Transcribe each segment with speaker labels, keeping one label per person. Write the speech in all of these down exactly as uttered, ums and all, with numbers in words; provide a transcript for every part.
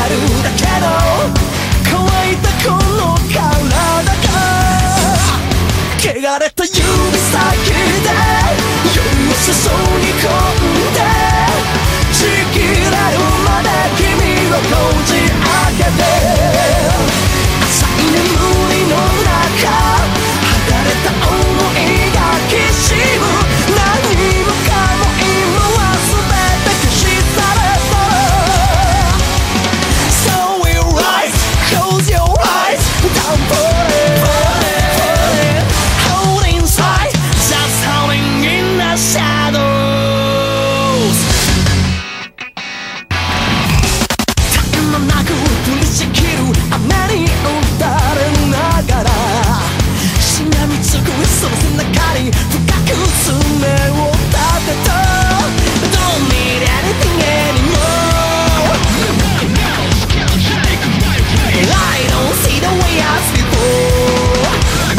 Speaker 1: るだけど乾いたこの体が汚れた指先で夜を注ぎ込んでちぎれるまで君をこじ開けて浅い眠りの中剥がれた想いがきしむ何もかも今は全て消し去れた So we rise, close your eyes, down for it Holding tight, just howling in the shadows 絶え間なく降りしきる雨に打たれながらしがみつくその背中に深く爪を立てた Don't need anything anymore I don't see the way as before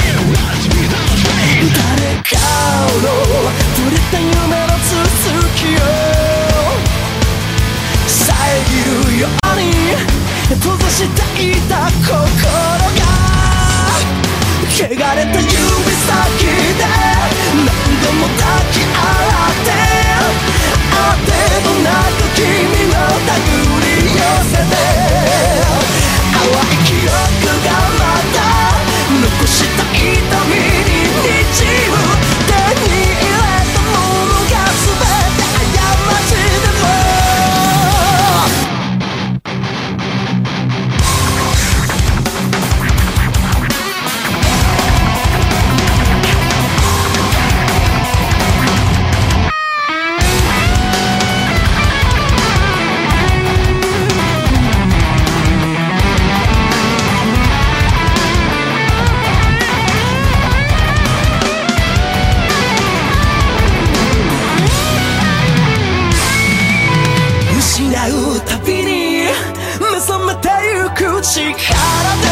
Speaker 1: 誰かの触れた夢の続きを遮るように閉ざしていた心が汚れた指先で何度も抱き合ってあてもなく君の手繰り寄せて淡い記憶がまた残した痛みに満ちる手に入れたものが全て過ちでも失うたびに目覚めてゆく力で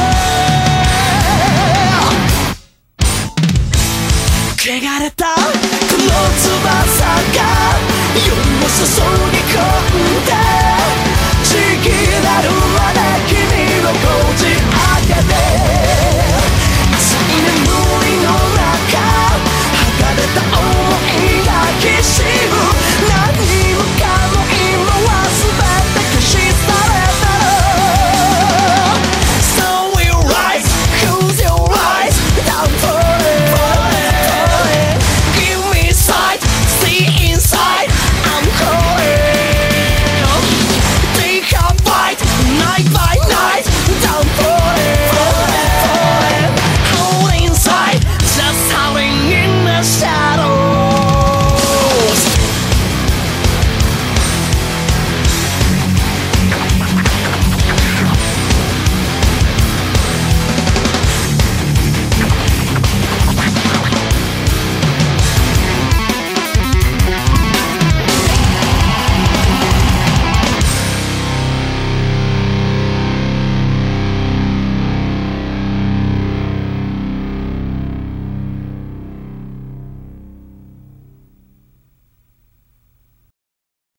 Speaker 1: 汚れたこの翼が夜を注